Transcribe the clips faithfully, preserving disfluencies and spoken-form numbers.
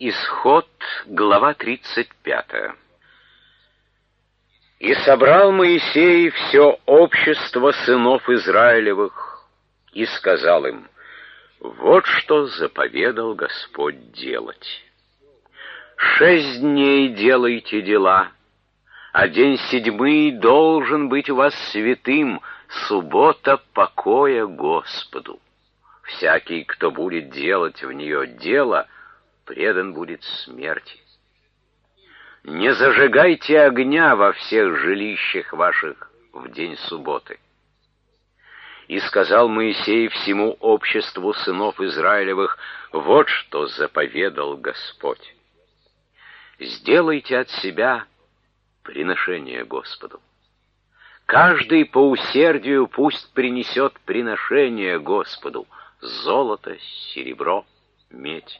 Исход, глава тридцать пятая. «И собрал Моисей все общество сынов Израилевых, и сказал им: вот что заповедал Господь делать. Шесть дней делайте дела, а день седьмый должен быть у вас святым, суббота покоя Господу. Всякий, кто будет делать в нее дело, предан будет смерти. Не зажигайте огня во всех жилищах ваших в день субботы». И сказал Моисей всему обществу сынов Израилевых: вот что заповедал Господь. Сделайте от себя приношение Господу. Каждый по усердию пусть принесет приношение Господу: золото, серебро, медь,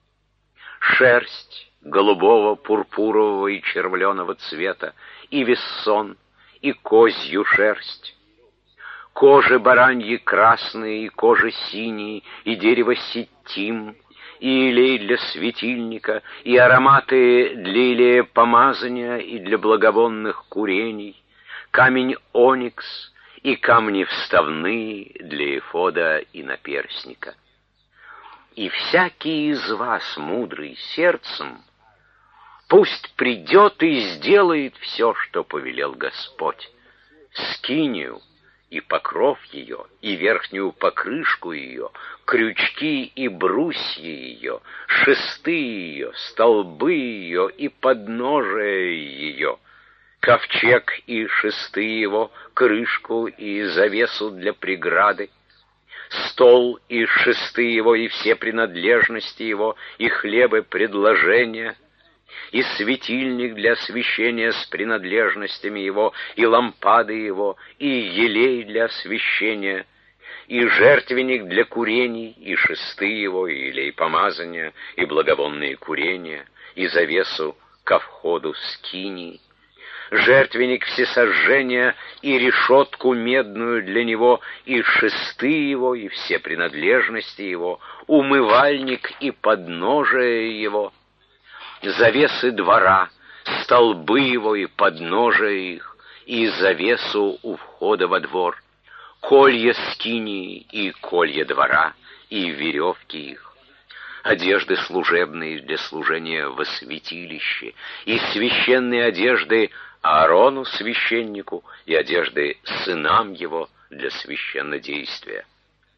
шерсть голубого, пурпурового и червленого цвета, и вессон, и козью шерсть, кожи бараньи красные, и кожи синие, и дерево ситим, и елей для светильника, и ароматы для елея помазания и для благовонных курений, камень оникс и камни вставные для эфода и наперстника. И всякий из вас, мудрый сердцем, пусть придет и сделает все, что повелел Господь: скинию и покров ее, и верхнюю покрышку ее, крючки и брусья ее, шесты ее, столбы ее и подножие ее, ковчег и шесты его, крышку и завесу для преграды, стол и шесты его, и все принадлежности его, и хлебы предложения, и светильник для освещения с принадлежностями его, и лампады его, и елей для освещения, и жертвенник для курений, и шесты его, и елей помазания, и благовонные курения, и завесу ко входу скинии, жертвенник всесожжения, и решетку медную для него, и шесты его, и все принадлежности его, умывальник и подножие его, завесы двора, столбы его и подножие их, и завесу у входа во двор, колья скинии и колья двора, и веревки их, одежды служебные для служения во святилище, и священные одежды Аарону священнику, и одежды сынам его для священнодействия.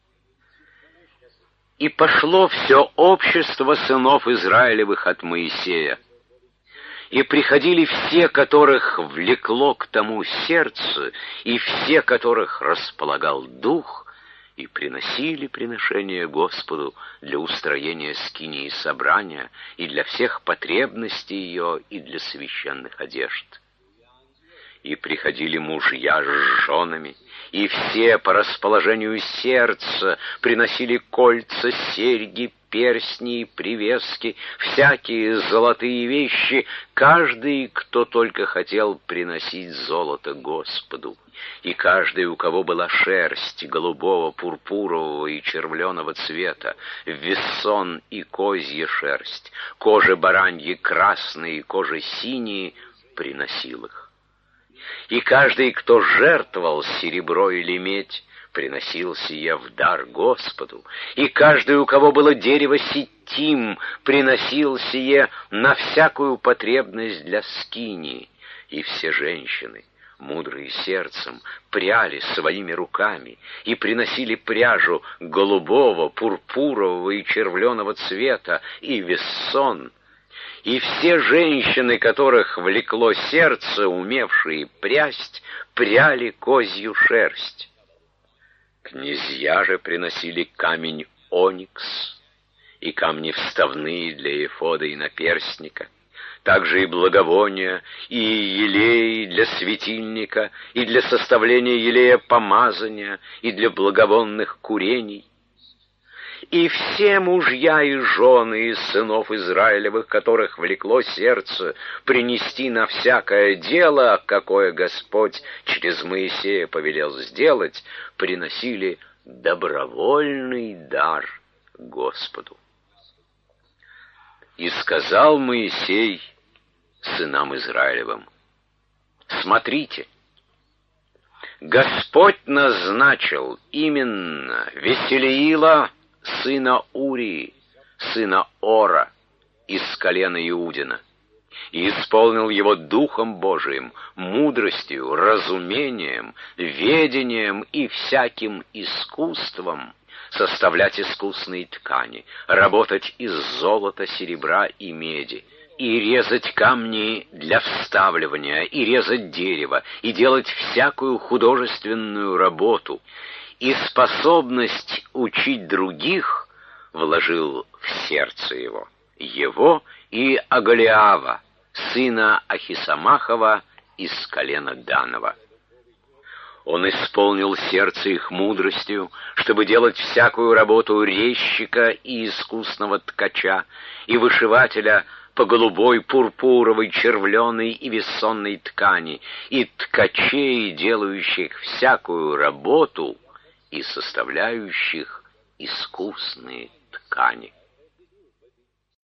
И пошло все общество сынов Израилевых от Моисея, и приходили все, которых влекло к тому сердце, и все, которых располагал дух, и приносили приношения Господу для устроения скинии собрания, и для всех потребностей ее, и для священных одежд. И приходили мужья с женами, и все по расположению сердца приносили кольца, серьги, перстни и привески, всякие золотые вещи, каждый, кто только хотел приносить золото Господу. И каждый, у кого была шерсть голубого, пурпурового и червленого цвета, вессон и козья шерсть, кожи бараньи красные и кожи синие, приносил их. И каждый, кто жертвовал серебро или медь, приносил сие в дар Господу, и каждый, у кого было дерево ситим, приносил сие на всякую потребность для скинии. И все женщины, мудрые сердцем, пряли своими руками и приносили пряжу голубого, пурпурового и червленого цвета, и вессон. И все женщины, которых влекло сердце, умевшие прясть, пряли козью шерсть. Князья же приносили камень оникс и камни вставные для эфода и наперстника, также и благовония, и елей для светильника, и для составления елея помазания, и для благовонных курений. И все мужья и жены из сынов Израилевых, которых влекло сердце принести на всякое дело, какое Господь через Моисея повелел сделать, приносили добровольный дар Господу. И сказал Моисей сынам Израилевым: смотрите, Господь назначил именно Веселиила, сына Урии, сына Ора, из колена Иудина, и исполнил его Духом Божиим, мудростью, разумением, ведением и всяким искусством составлять искусные ткани, работать из золота, серебра и меди, и резать камни для вставливания, и резать дерево, и делать всякую художественную работу, и способность учить других вложил в сердце его, его и Оголиава, сына Ахисамахова из колена Данова. Он исполнил сердце их мудростью, чтобы делать всякую работу резчика и искусного ткача, и вышивателя по голубой, пурпуровой, червленой и вессонной ткани, и ткачей, делающих всякую работу, и составляющих искусные ткани.